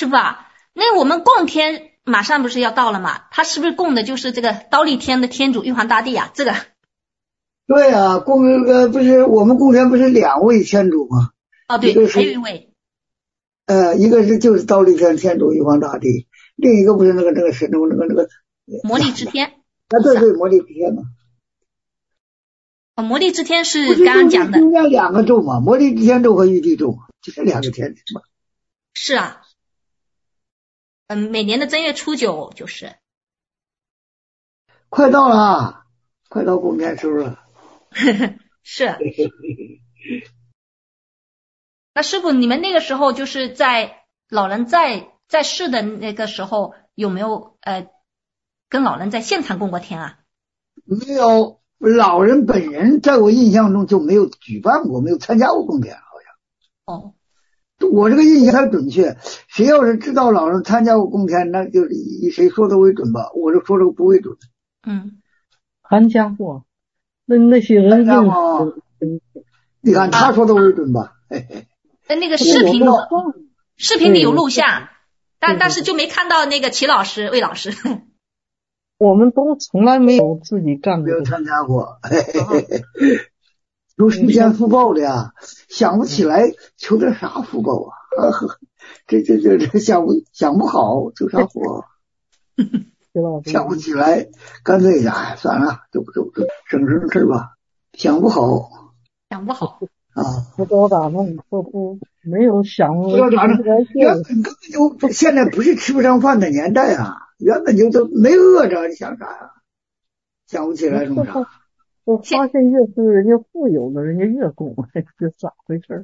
师傅啊，那我们供天马上不是要到了嘛？他是不是供的就是这个忉利天的天主玉皇大帝啊？这个对啊，供这个不是我们供天不是2位天主吗？ 哦对，还有一位一个是就是忉利天天主玉皇大帝，另一个不是那个是那个魔力之天啊，对，魔力之天嘛。 魔力之天是刚刚讲的， 中间2个咒嘛，魔力之天咒和玉帝咒嘛，就是2个天嘛。 是啊，每年的正月初9就是快到了，快到供天时候了。 是。那师傅，你们那个时候就是在老人在世的那个时候，有没有跟老人在现场供过天啊？ 没有，老人本人在我印象中就没有举办过，没有参加过供天，好像。 哦， 我这个印象太准确，谁要是知道老人参加过供天，那就是以谁说的为准吧，我就说这个不为准。 参加过，那些人认识， 你看他说的为准吧。 那个视频里有录像，但是就没看到那个齐老师、魏老师。 我们都从来没有自己干过， 没有参加过。求时间福报的呀，想不起来求点啥福报啊？这想不好求啥福报？想不起来，干脆算了，就省事吧。想不好啊， 不知道咋弄，不没有想过， 不知道咋弄。原本根本就现在不是吃不上饭的年代啊，原本就都没饿着，你想啥呀？想不起来弄啥。 我发现越是人家富有的，人家越供，这咋回事？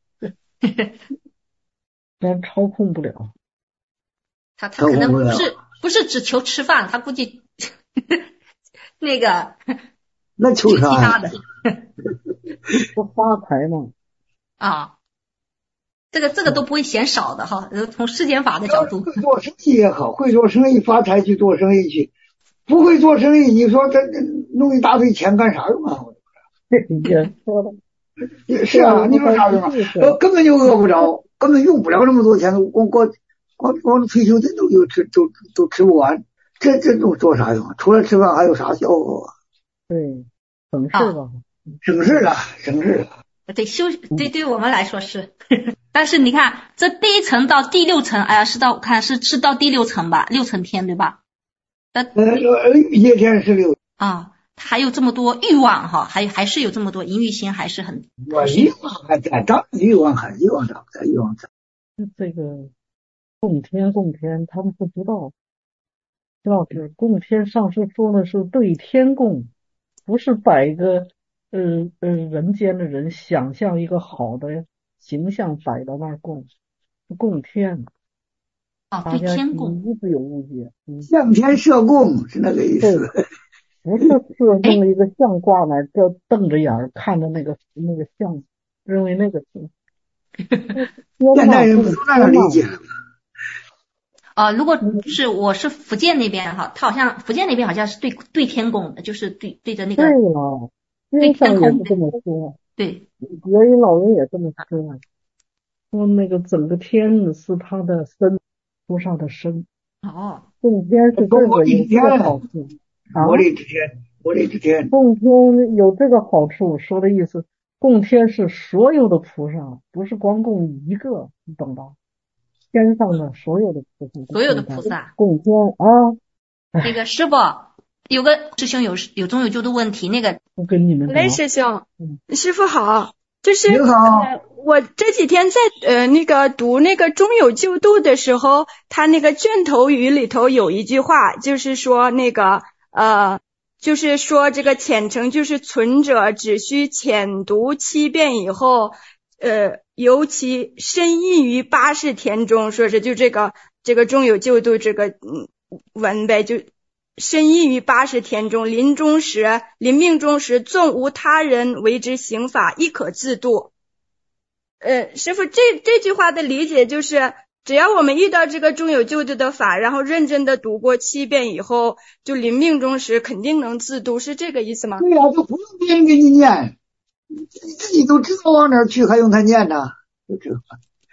咱操控不了。 他可能不是只求吃饭，他估计那个那求啥呀？ 不发财吗？ 啊，这个都不会嫌少的哈。从世间法的角度， 会做生意也好，会做生意发财去做生意去，不会做生意，你说这弄一大堆钱干啥用啊？ 也说了， 也是啊，你说啥用啊？根本就饿不着，根本用不了那么多钱，光退休金都吃不完，这种做啥用啊？除了吃饭还有啥效果啊？ 对，省事吧。 省事了。 对我们来说是。但是你看，这第1层到第6层，哎呀，是到第6层吧，6层天对吧？ 欲界天是6 啊，还有这么多欲望哈，还是有这么多淫欲心，还是很。 欲望还在，当然欲望在。 这个供天，他们不知道，知道是供天上师说的是对天供，不是摆一个人间的人想象一个好的形象摆到那儿供，是供天。 对天供， 一直有误解。 向天射供是那个意思。 不是弄一个像挂来，就瞪着眼看着那个像，认为那个是。 现代人不是那样理解了。 如果是我是福建那边哈，他好像福建那边好像是对天供的，就是对着那个。 对了，对天空也是这么说。 对， 元音老人也这么说，说那个整个天是他的身，菩萨的身。供天是这个有这个好处。 魔力之天。 供天有这个好处，说的意思，供天是所有的菩萨，不是光供一个，你懂吧？天上的所有的菩萨供天啊。 那个师傅有个师兄有中有救的问题，那个我跟你们雷师兄，师傅好，就是我这几天在那个读那个中有救度的时候，他那个卷头语里头有一句话，就是说那个就是说这个虔诚就是存者只需浅读7遍以后，尤其深印于80天中，说是就这个中有救度这个文呗，就深印于80天中，临命终时纵无他人为之行法，亦可自度。师父，这句话的理解就是，只要我们遇到这个中有救度的法，然后认真的读过7遍以后，就临命终时肯定能自度，是这个意思吗？ 对呀，就不用别人给你念，你自己都知道往哪儿去，还用他念呢？就这。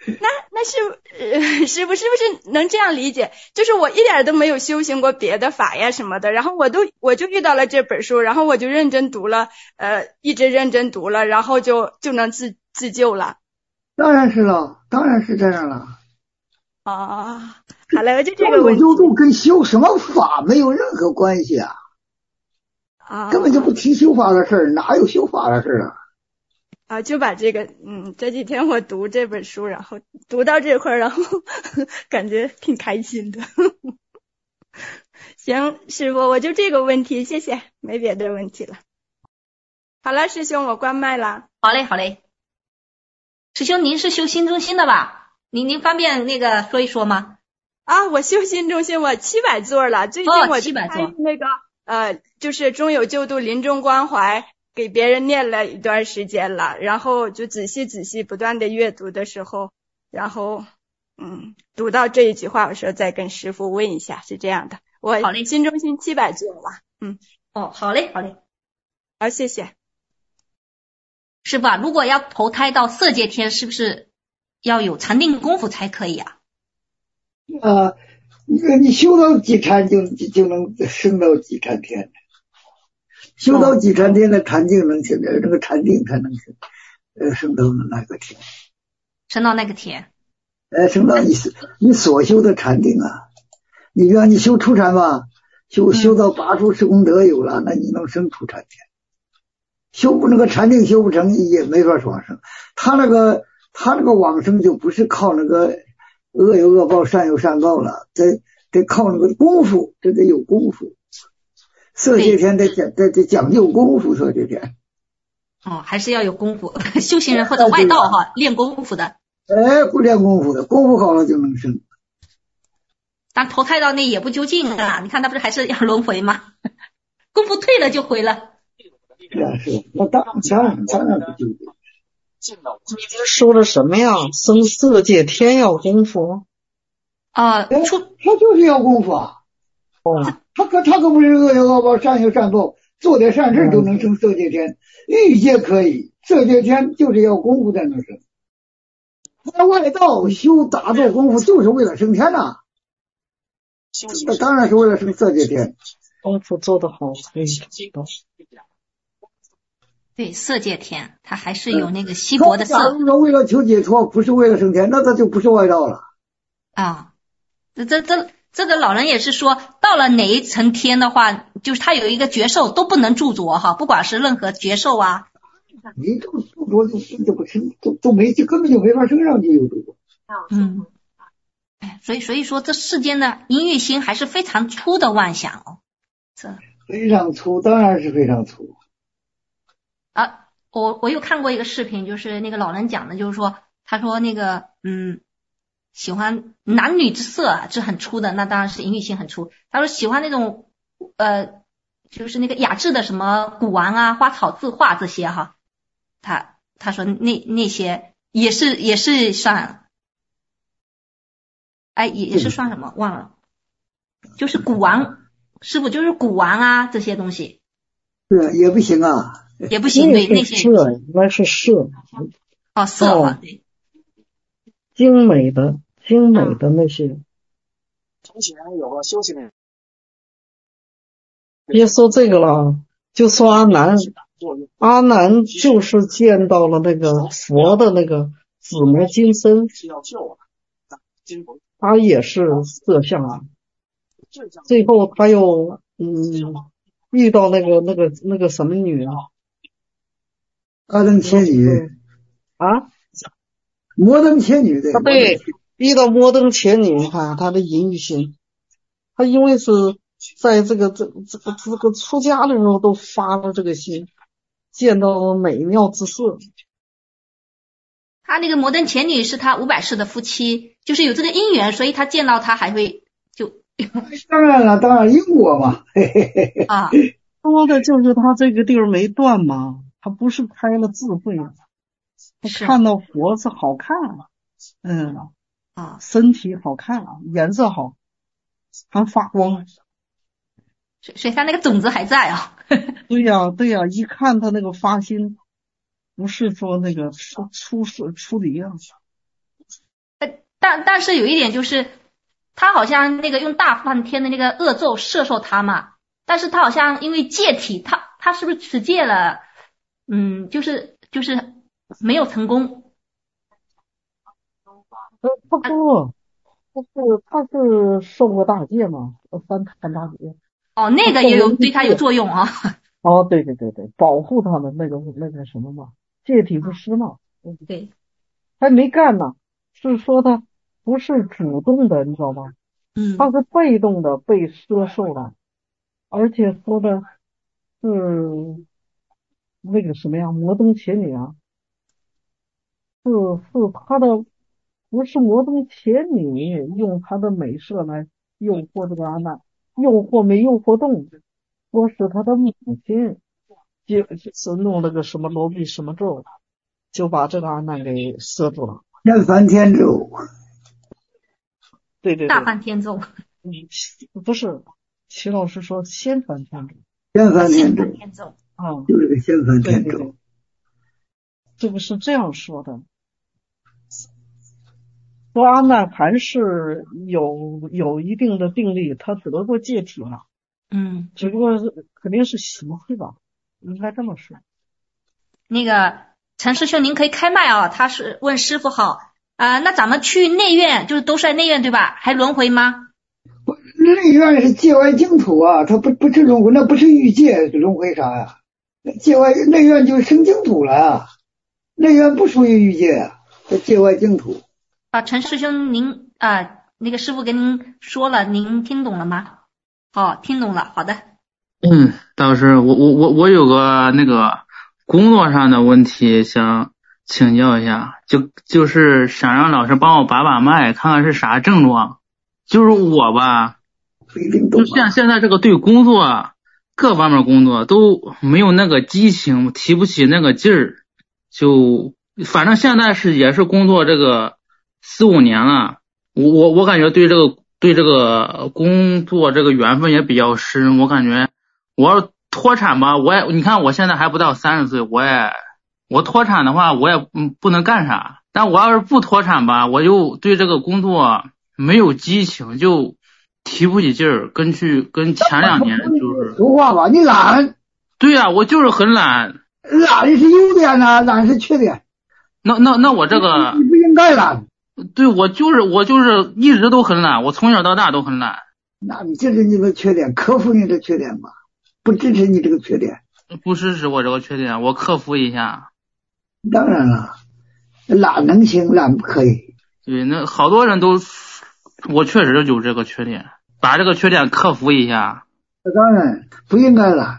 那师傅是不是能这样理解？就是我一点都没有修行过别的法呀什么的，然后我就遇到了这本书，然后我就认真读了，一直认真读了，然后就能自救了。 当然是了，当然是这样了。 啊，好了，就这个问题。 中有救度跟修什么法没有任何关系啊！根本就不提修法的事儿，哪有修法的事儿啊？ 就把这个，这几天我读这本书，然后读到这块儿，然后感觉挺开心的。行，师傅，我就这个问题，谢谢，没别的问题了。好了，师兄，我关麦了。 好嘞，好嘞。师兄，您是修心中心的吧？您方便那个说一说吗？ 我修心中心，我700座了。最近我就参与那个就是中有救度临终关怀，给别人念了一段时间了，然后就仔细不断的阅读的时候，然后读到这一句话，我说再跟师父问一下，是这样的。我好嘞， 心中心700座了。 好嘞，好嘞。 好，谢谢。 师父啊，如果要投胎到色界天，是不是要有禅定功夫才可以啊？ 你修到几禅就能升到几禅天，修到几禅天的禅定能起来，那个禅定才能升到那个天， 升到那个天， 升到你所修的禅定啊。你比方你修初禅吧，修到8处10功德有了，那你能升初禅天。修不那个禅定修不成也没法往生，他那个往生就不是靠那个恶有恶报善有善报了，得靠那个功夫，这得有功夫。色界天得讲究功夫，色界天还是要有功夫。修行人或者外道练功夫的， 不练功夫的，功夫好了就能生。 但投胎到那也不究竟啊，你看他不是还是要轮回吗？功夫退了就回了。 是，那当然不究竟。 你这说的什么呀？生色界天要功夫他就是要功夫啊。他可不是恶有恶报善有善报，做点善事都能升色界天，欲界可以，色界天就是要功夫才能升。在外道修打坐功夫就是为了升天呐，那当然是为了升色界天。 功夫做得好， 对，色界天他还是有那个稀薄的色。 假如说为了求解脱，不是为了升天，那他就不是外道了。 这个老人也是说，到了哪一层天的话，就是他有一个觉受都不能著着不管是任何觉受啊。 你著着就不升，都没根本就没法升上去有著着。 所以说这世间的淫欲心还是非常粗的妄想非常粗，当然是非常粗。 我有看过一个视频，就是那个老人讲的，就是说他说那个喜欢男女之色是很粗的，那当然是淫欲心很粗。他说喜欢那种就是那个雅致的什么古玩啊、花草字画这些他说那些也是算也是算什么忘了，就是古玩，师傅就是古玩啊这些东西。 是也不行啊。 也不行，对那些那是色色对， 精美的那些。 从前有个修行人， 别说这个了，就说阿难就是见到了那个佛的那个紫磨金身，他也是色相啊。最后他又遇到那个什么女啊？ 阿登切女摩登切女的。 对，遇到摩登切女，你看他的淫欲心，他因为是在这个出家的时候都发了这个心，见到美妙之色。 他那个摩登切女是他500世的夫妻，就是有这个因缘，所以他见到他还会当然因果嘛。 说的就是他这个地儿没断嘛，他不是开了智慧啊，他看到佛是好看身体好看颜色好，还发光， 所以他那个种子还在啊。 对呀，一看他那个发心，不是说那个出离啊。 但是有一点就是，他好像那个用大梵天的那个恶咒摄受他嘛，但是他好像因为戒体，他是不是持戒了？就是没有成功。 他是受过大戒嘛，3坛大戒。 哦，那个也有对他有作用啊。 哦，对，保护他的那个什么嘛，戒体不施嘛。 对， 还没干呢，是说他不是主动的，你知道吗？他是被动的被摄受了，而且说的是那个什么呀，摩登伽女啊，是他的，不是摩登伽女用他的美色来诱惑这个阿难，诱惑没诱惑动，说是他的母亲就弄了个什么罗臂什么咒，就把这个阿难给摄住了。 天梵天咒， 对， 大梵天咒， 不是，齐老师说先梵天咒， 先梵天咒啊，就是个先梵天咒。对， 这个是这样说的，说阿难还是有一定的定力，他得过戒体了，只不过肯定是习气吧，应该这么说。 那个陈师兄，您可以开麦啊，他是问师傅好那咱们去内院，就是都是在内院对吧？还轮回吗？ 内院是界外净土啊，它不是轮回，那不是欲界，轮回啥呀？界外内院就生净土了啊，内院不属于欲界啊，这界外净土。 陈师兄，您那个师傅跟您说了，您听懂了吗？哦，听懂了，好的。 导师，我有个那个工作上的问题想请教一下，就是想让老师帮我把脉，看看是啥症状。就是我吧，就像现在这个对工作各方面工作都没有那个激情，提不起那个劲儿，就反正现在也是工作这个4、5年了，我感觉对这个工作这个缘分也比较深，我感觉我要脱产吧，你看我现在还不到30岁，我脱产的话我也不能干啥，但我要是不脱产吧，我又对这个工作没有激情，就提不起劲儿，跟前2年就是俗话吧，你懒。 对呀，我就是很懒。 懒是优点呢，懒是缺点。 那我这个你不应该懒。 对，我就是一直都很懒，我从小到大都很懒。 那你这是你的缺点，克服你的缺点吧，不支持你这个缺点。 不支持我这个缺点，我克服一下。 当然了，懒能行，懒不可以。 对，那好多人都，我确实有这个缺点，把这个缺点克服一下。 当然不应该懒。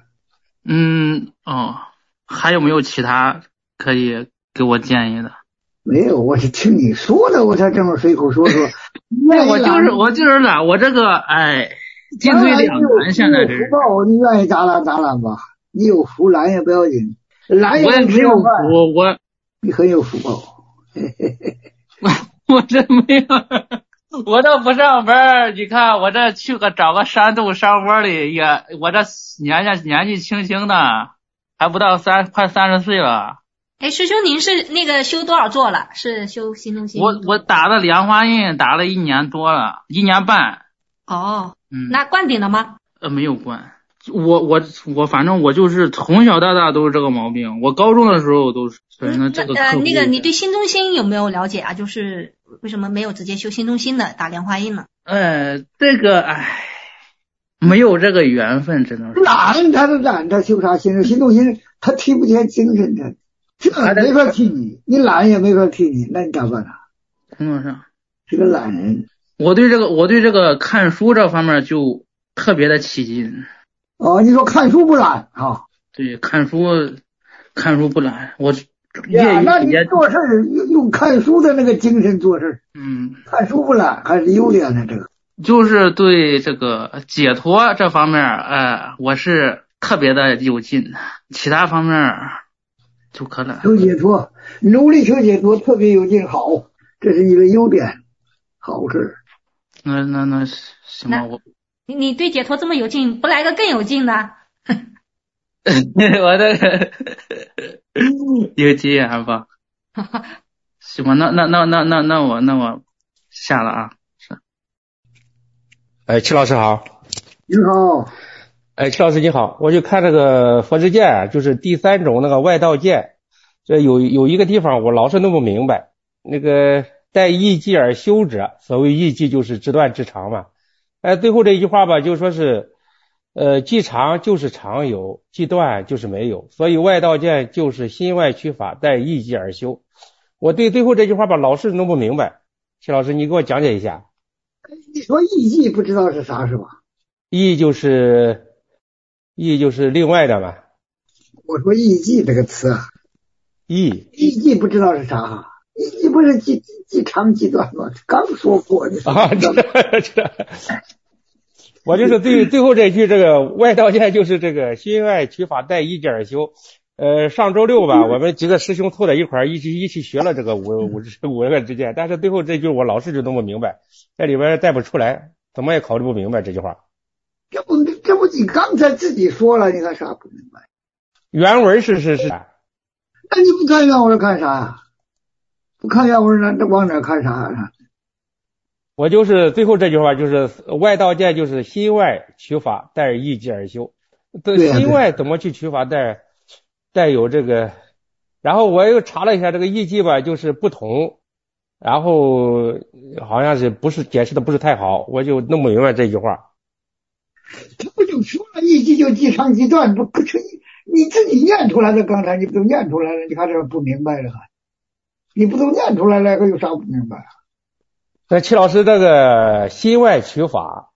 还有没有其他可以给我建议的？ 没有，我是听你说的，我才这么随口说。 我就是懒，我这个进退两难，现在这是。 你愿意咋懒咋懒吧，你有福懒也不要紧，懒我也没有福， 你很有福报。 我这没有，我这不上班，你看我这找个山洞山窝里我这年纪轻轻的，还不到快30岁了。 师兄，您是那个修多少座了？是修心中心？ 我打了莲花印，打了1年多了，1年半。 哦，那灌顶了吗？ 没有灌。我反正我就是从小到大都是这个毛病，我高中的时候都是。那这个那个你对心中心有没有了解啊？就是为什么没有直接修心中心的打莲花印呢？ 这个没有这个缘分，只能说懒他修啥心中心，他提不起精神的。这没法替你懒也没法替你，那你咋办呢？ 工作上是个懒人。 我对这个看书这方面就特别的起劲。 你说看书不懒啊？ 对，看书不懒，我那你做事用看书的那个精神做事。看书不懒还是优点呢，这个。 就是对这个解脱这方面我是特别的有劲，其他方面就可懒。 求解脱，努力求解脱，特别有劲，好，这是你的优点，好事。 那行吧， 你对解脱这么有劲，不来个更有劲的？ 我这个有经验吧？行吧，那我下了啊。是。 哎，戚老师好。 你好。 哎，戚老师你好，我就看这个佛之戒，就是第3种那个外道戒，这有一个地方我老是弄不明白，那个待义寂而修者，所谓义寂就是知断知常嘛。最后这一句话吧，就说是既常就是常有，既断就是没有，所以外道戒就是心外取法，待义寂而修。我对最后这句话吧，老是弄不明白，戚老师你给我讲解一下。 你说义寂不知道是啥是吧？ 义就是另外的嘛。 我说义寂这个词啊，义寂不知道是啥，义寂不是既长既短吗？刚说过的啊，我就是最后这句，这个外道戒就是这个心外取法，待义寂而修。上周六吧，我们几个师兄凑在一块儿一起学了这个五个之戒，但是最后这句我老是就弄不明白，在里边带不出来，怎么也考虑不明白这句话。 这不你刚才自己说了，你看啥不明白？ 原文是。 那你不看原文看啥呀？不看原文那往哪看啥呀？我就是最后这句话，就是外道戒就是心外取法，待义寂而修。心外怎么去取法，带有这个，然后我又查了一下这个义寂吧，就是不同，然后好像是不是解释的不是太好，我就弄不明白这句话。 他不就说了义寂就既长既断，不成？你自己念出来的，刚才你不都念出来了？你看这不明白了，你不都念出来了，还有啥不明白啊？ 那戚老师这个心外取法，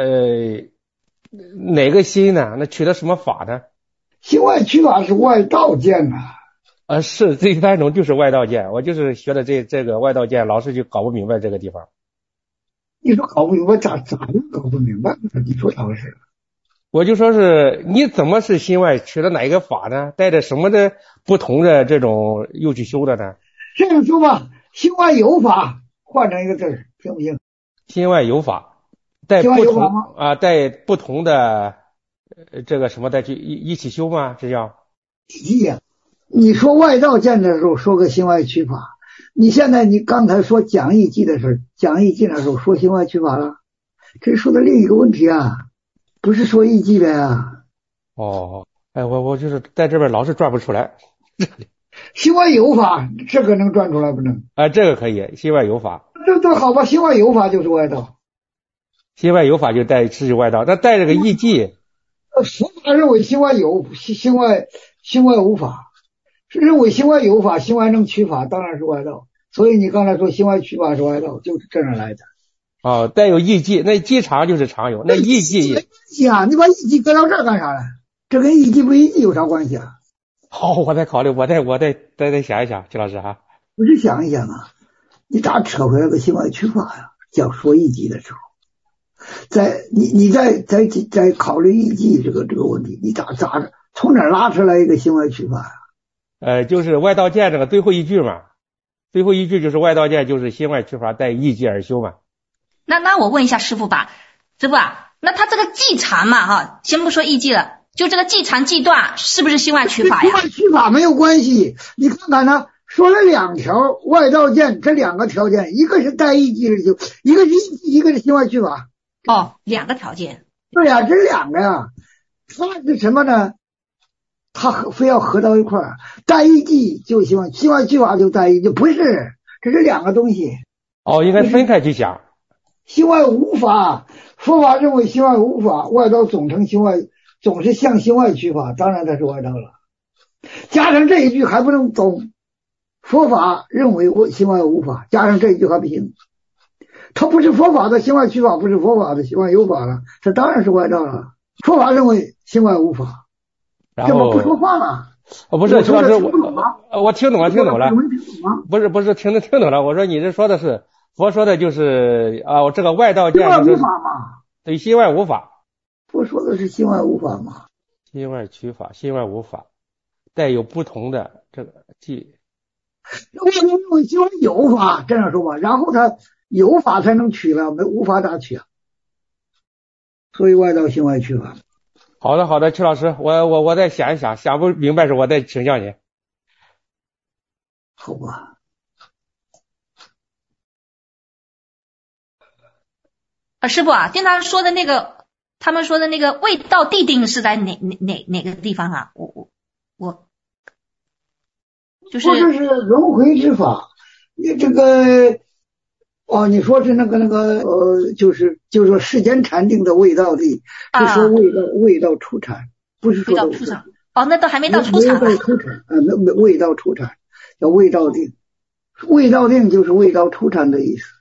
哪个心呢？那取的什么法呢？ 心外取法是外道戒呐。 是这3种就是外道戒，我就是学的这个外道戒，老是就搞不明白这个地方。 你说搞不明白咋就搞不明白？你说咋回事？ 我就说是你怎么是心外取了哪一个法呢？带着什么的不同的这种又去修的呢？ 这样说吧，心外有法，换成一个字行不行？ 心外有法，带不同的这个什么再去一起修吗？这叫义寂呀。你说外道戒的时候说个心外取法，你现在你刚才说讲义寂的时候，讲义寂的时候说心外取法了，这是说的另一个问题啊，不是说义寂的呀。 我就是在这边老是转不出来。 心外有法，这个能转出来不能？ 这个可以，心外有法。 这好吧，心外有法就是外道。 心外有法就带是外道，那带这个义寂。 佛法认为心外无法。是认为心外有法，心外能取法，当然是外道。所以你刚才说心外取法是外道，就是这样来的。 带有义寂，那寂常就是常有，那义寂啊，你把义寂搁到这儿干啥了？这跟义寂不义寂有啥关系啊？ 好，我再考虑，我再想一想，戚老师哈。 不是想一想啊，你咋扯回来个心外取法呀？讲说义寂的时候，你再考虑义寂这个问题，你咋从哪拉出来一个心外取法呀？ 就是外道戒这个最后一句嘛，最后一句就是外道戒就是心外取法，待义寂而修嘛。 那我问一下师父吧，那他这个寂常嘛哈，先不说义寂了，就这个寂常寂断是不是心外取法呀？ 心外取法没有关系，你看看呢，说了2条外道戒，这2个条件，一个是待义寂而修，一个是义寂，一个是心外取法。 2个条件。 对呀，这2个呀，它是什么呢？他非要合到一块儿，待义寂就心外取法就待义寂，不是，这是2个东西。 应该分开去想。 心外无法，佛法认为心外无法，外道总是向心外取法，当然它是外道了。加上这一句还不能懂，佛法认为心外无法，加上这一句还不行。它不是佛法的心外取法，不是佛法的心外有法了，这当然是外道了。佛法认为心外无法。这么不说话了？ 不是，邱老师，我听懂了。不是，听懂了。我说你这说的是佛说的就是这个外道戒就是无法嘛， 对，心外无法。 佛说的是心外无法嘛？ 心外取法，心外无法，带有不同的这个寂。 我认为心外有法，这样说吧，然后他有法才能取了，没无法咋取啊？所以外道心外取法。 好的，邱老师，我再想一想，想不明白时我再请教你。 好吧。 师傅啊，经常说的那个，他们说的那个未到地定是在哪个地方啊？我就是不是轮回之法，你这个你说是那个就是说世间禅定的未到地，是说未到初禅，不是说未到初禅。那都还没到初禅。 未到初禅那未到初禅叫未到定，未到定就是未到初禅的意思。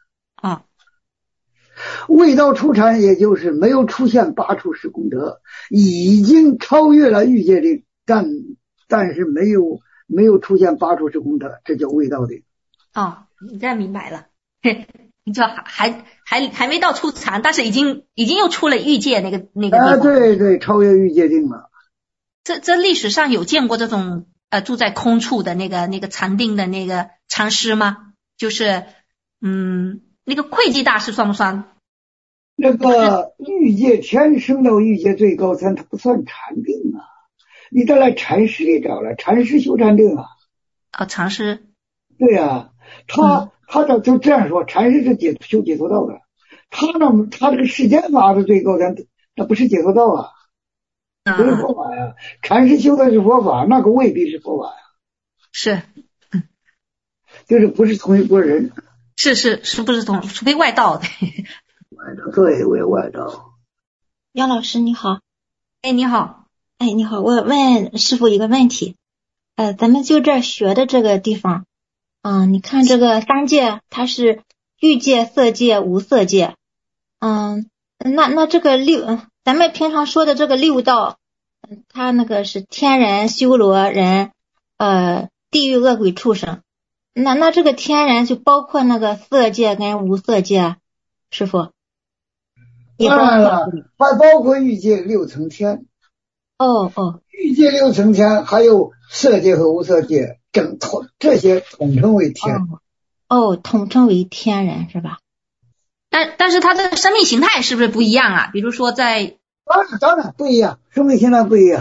未到初禅也就是没有出现八处十功德，已经超越了欲界定，但是没有出现八处十功德，这叫未到定。 你这样明白了，你就还没到初禅，但是已经又出了欲界那个地方。 对，超越欲界定了。 这历史上有见过这种住在空处的那个禅定的那个禅师吗？就是那个会稽大师算不算？ 那个欲界天升到欲界最高参，它不算禅定啊。你得来禅师里找了，禅师修禅定啊。 禅师。对啊，他就这样说，禅师是修解脱道的。他这个世间法是最高参，那不是解脱道啊，不是佛法呀。禅师修的是佛法，那个未必是佛法呀。 是。 就是不是同一拨人。 是不是除非外道的。 对，为外道。 杨老师你好。 你好。 你好，我问师傅一个问题。咱们就这学的这个地方，你看这个三界，它是欲界、色界、无色界。那这个咱们平常说的这个六道，它那个是天人、修罗人、地狱、恶鬼、畜生。那这个天人就包括那个色界跟无色界，师傅？ 当然了，还包括欲界六层天。欲界六层天还有色界和无色界，这些统称为天。 统称为天人是吧？ 但是它的生命形态是不是不一样啊？比如说当然不一样，生命形态不一样。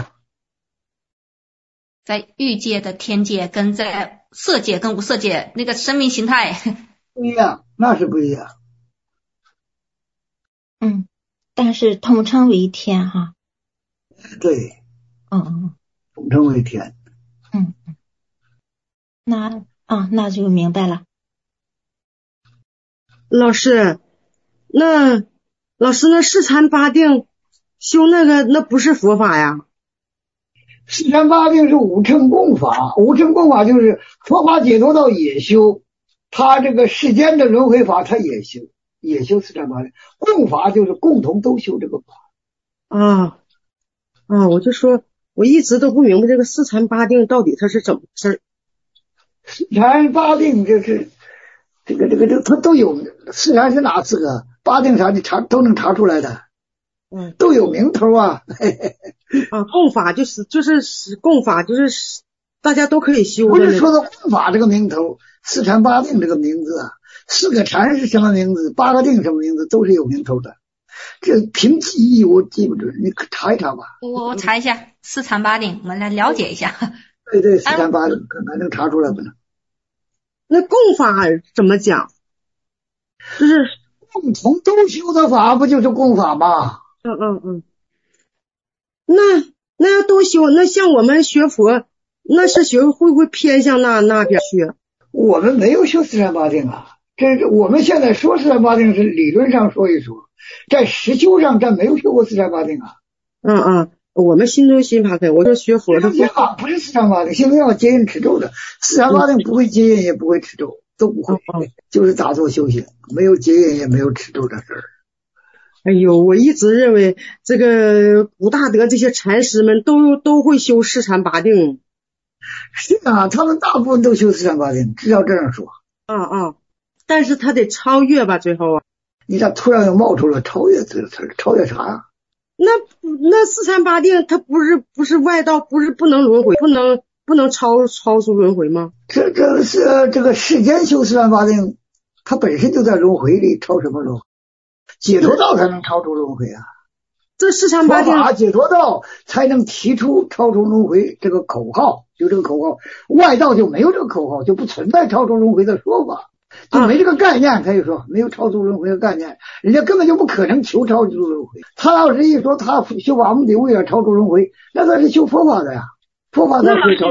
在欲界的天界跟在色界跟无色界那个生命形态不一样，那是不一样。 但是统称为天哈。 对。统称为天。 那就明白了。 老师，那四禅八定修那不是佛法呀？ 四禅八定是五乘共法，五乘共法就是佛法解脱道也修，他这个世间的轮回法他也修四禅八定，共法就是共同都修这个法。 我就说我一直都不明白这个四禅八定到底它是怎么回事。 四禅八定就是这个它都有，四禅是哪四个？八定啥的都能查出来的。都有名头啊。 共法就是共法就是大家都可以修的。 不是说的共法这个名头，四禅八定这个名字啊，四个禅是什么名字，八个定什么名字都是有名头的。这凭记忆我记不准，你可查一查吧。 我查一下四禅八定，我们来了解一下。 对，四禅八定看看能查出来不能。 那共法怎么讲？就是共同都修的法，不就是共法吗？ 那要都修，那像我们学佛，那是学会不会偏向那边去？ 我们没有修四禅八定啊，这我们现在说四禅八定是理论上说一说，在实修上咱没有修过四禅八定啊。 我们心中心法开，我说学佛的不是四禅八定，心中要接引持咒的，四禅八定不会接引也不会持咒，都不会，就是打坐修行，没有接引也没有持咒的事儿。 哎呦，我一直认为这个古大德这些禅师们都会修四禅八定。 是啊，他们大部分都修四禅八定，至少这样说。 但是他得超越吧，最后啊。 你咋突然又冒出了超越这个词儿？超越啥呀？ 那四禅八定它不是外道，不是不能轮回，不能超出轮回吗？ 这个世间修四禅八定，它本身就在轮回里，超什么轮回？解脱道才能超出轮回啊！ 这四禅八定佛法解脱道才能提出超出轮回这个口号，就这个口号，外道就没有这个口号，就不存在超出轮回的说法。 就没这个概念，可以说没有超度轮回的概念，人家根本就不可能求超度轮回。他要是一说他修法目的为了超度轮回，那他是修佛法的呀，佛法才会超。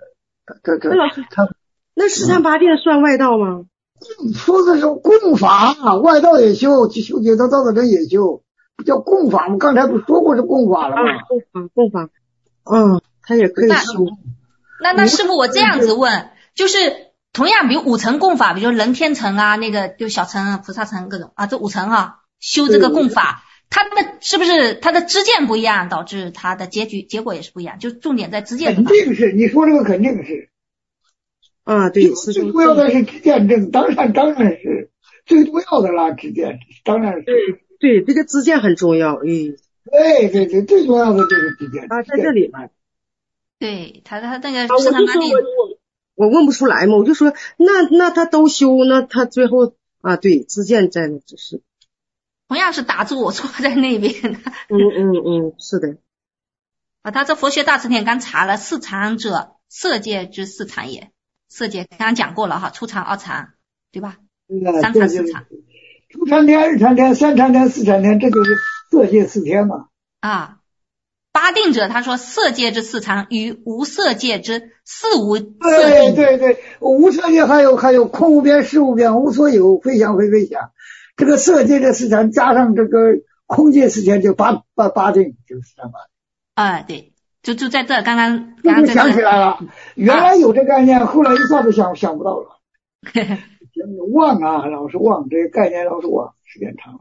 那十禅八定算外道吗？ 说的是供法，外道也修，修解脱道的人也修，不叫供法吗？刚才不说过是供法了吗？ 供法，他也可以修。 那师父，我这样子问，就是同样，比如五层供法，比如人天层啊，那个就小层、菩萨层各种啊，这五层修这个供法，它的是不是它的知见不一样，导致它的结果也是不一样？就重点在知见。 肯定是，你说这个肯定是。 对， 最主要的是知见证，当然是最主要的啦，知见当然是。 对，这个知见很重要， 对，最重要的就是知见。 在这里。 对他那个十禅八定， 我问不出来嘛，我就说那他都修，那他最后对，知见在那只是。 同样是打住，我坐在那边。 是的。 他这佛学大辞典刚查了，四禅者，色界之四禅也。色界刚刚讲过了初禅、二禅，对吧？三禅、四禅。 初禅天、二禅天、三禅天、四禅天，这就是色界四天嘛。 八定者，他说色界之四禅与无色界之四无色定。 对，无色界还有空无边、识无边、无所有、非想非非想。这个色界这四禅加上这个空界四天，就八定，就是四禅八定。 对。就在这，刚刚想起来了，原来有这概念，后来一下子想不到了。忘老是忘，这个概念老是忘，时间长了。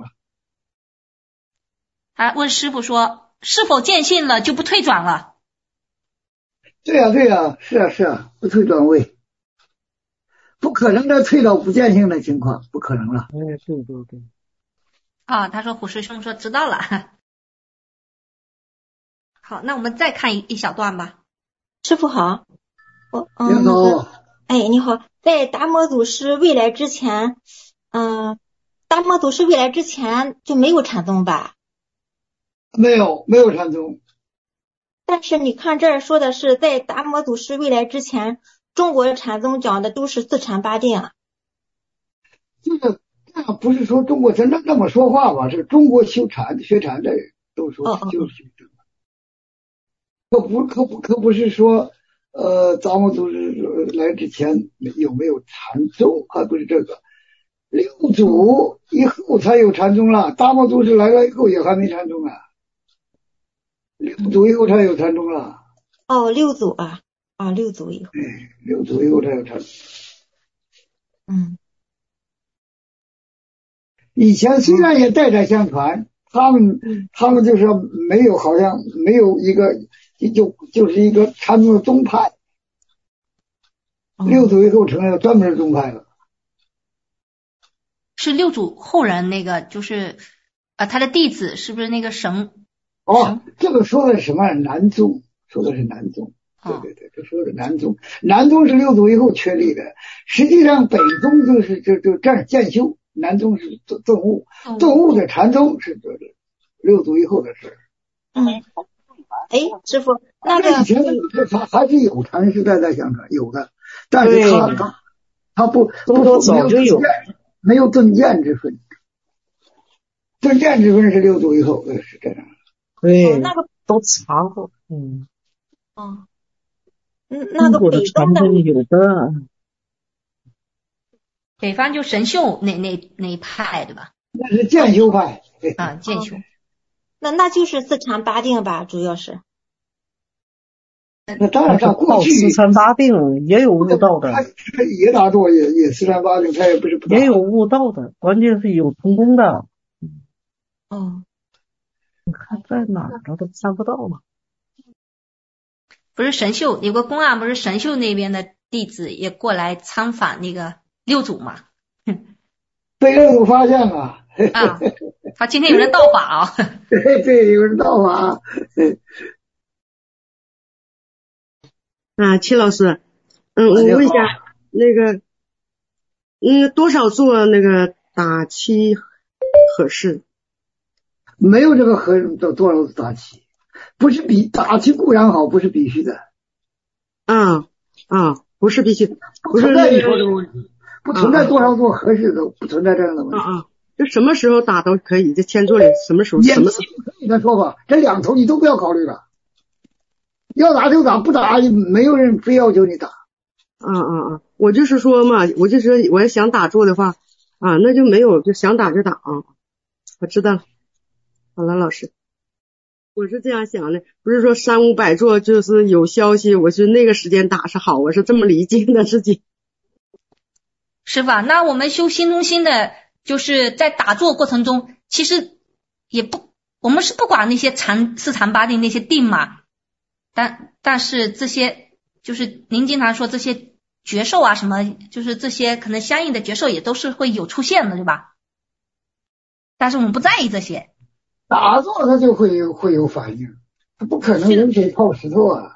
他问师父说，是否见性了就不退转了？ 对呀，是啊，不退转位，不可能的退到不见性的情况，不可能了。 对。 他说虎师兄说知道了。好，那我们再看一小段吧。 师父好， 你好。 你好，在达摩祖师未来之前，达摩祖师未来之前就没有禅宗吧？ 没有禅宗。 但是你看这儿说的是在达摩祖师未来之前，中国禅宗讲的都是四禅八定。 这个不是说中国真的这么说话吧？是中国学禅的人都说就是学禅。可不是说达摩祖师来之前有没有禅宗，还不是这个。六祖以后才有禅宗了，达摩祖师来了以后也还没禅宗啊。六祖以后才有禅宗了。 六祖六祖以后。 六祖以后才有禅宗。以前虽然也代代相传，他们就是没有，好像没有一个就是一个禅宗的宗派。六祖以后成了专门的宗派了。 是六祖后人那个，就是他的弟子是不是那个神？ 这个说的是什么？南宗，说的是南宗。对，这说的是南宗。南宗是六祖以后确立的，实际上北宗就是就渐修，南宗是顿悟，顿悟的禅宗是六祖以后的事。 师父，那个以前他还是有禅师代代相传，有的，但是他不早就有，没有顿渐之分。顿渐之分是六祖以后的，是这样。 对， 那个都查过。 那个北宗的有的， 北方就神秀那一派对吧？ 那是渐修派。 渐修。 那就是四禅八定吧，主要是。 那当然，他过去四禅八定也有悟道的， 他也打坐也四禅八定，他也不是不打。 也有悟道的，关键是有成功的。你看在哪儿都看不到了。 不是神秀有个公案，不是神秀那边的弟子也过来参访那个六祖嘛？ 被六祖发现了。 他今天有人道法对，有人道法。 齐老师，我问一下，那个，多少做那个打七合适？ 没有这个多少打七，不是比打七固然好，不是必须的。 不是必须，不是那个， 不存在多少做合适的，不存在这样的问题。 就什么时候打都可以，就签作里什么时候什么。 你的说法，这两头你都不要考虑了，要打就打，不打没有人非要求你打。 我就是说嘛，我要想打坐的话那就没有，就想打就打啊。我知道了，好了，老师，我是这样想的，不是说三五百坐就是有消息，我是那个时间打是好，我是这么理解的自己。 师傅啊，那我们修心中心的，就是在打坐过程中，其实我们是不管那些四禅八定那些定嘛，但是这些就是您经常说这些觉受啊什么，就是这些可能相应的觉受也都是会有出现的，对吧？但是我们不在意这些。 打坐它就会有反应，它不可能人水泡石头啊。